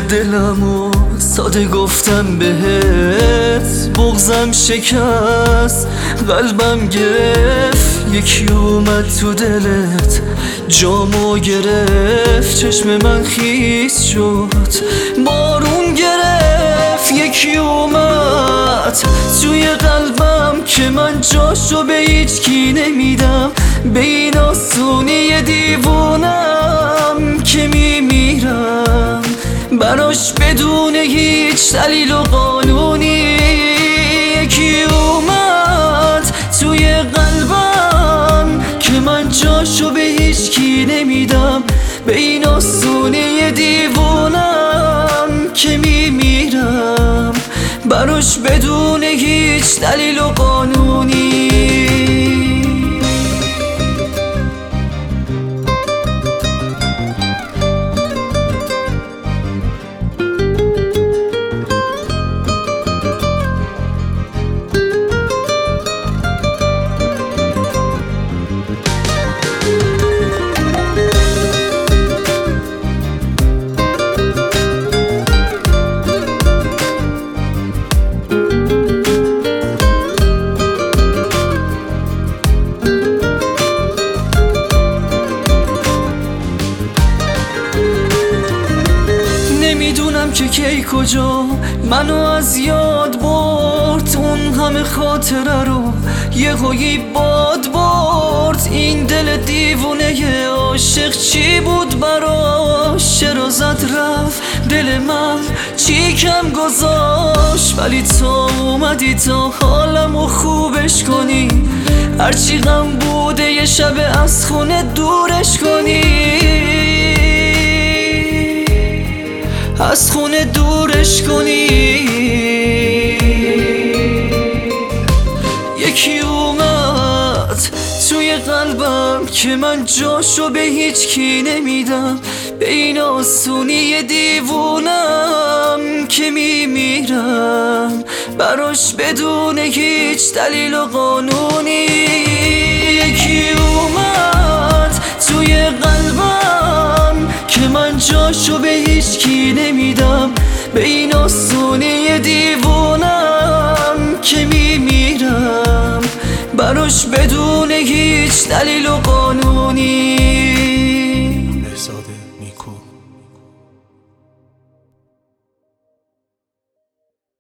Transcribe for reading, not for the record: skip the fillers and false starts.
دلمو ساده گفتم بهت، بغضم شکست قلبم گرفت. یکی اومد تو دلت جامو گرفت، چشم من خیس شد بارون گرفت. یکی اومد توی قلبم که من جاشو به هیچ کی نمیدم، به این آسونی دیوونم که میمیرم براش بدون هیچ دلیل و قانونی. یکی اومد توی قلبم که من جاشو به هیچ کی نمیدم، به این آسونی دیوونم که میمیرم براش بدون هیچ دلیل و قانونی. نمیدونم که کی کجا منو از یاد برد، اون همه خاطره رو یهویی باد برد. این دل دیوونه عاشق چی بود براش، چرا زد رفت دل من چی کم گذاشت. ولی تا اومدی تا حالمو خوبش کنی، هرچی غم بوده یه شب از خونه دورش کنی، از خونه دورش کنی. یکی اومد توی قلبم که من جاشو به هیچ کی نمیدم، به این آسونی دیوونم که میمیرم براش بدون هیچ دلیل و قانونی. یکی اومد توی قلبم که من جاشو به هیچ کی نمیدم، به این آسونی دیوونم که میمیرم براش بدون هیچ دلیل و قانون.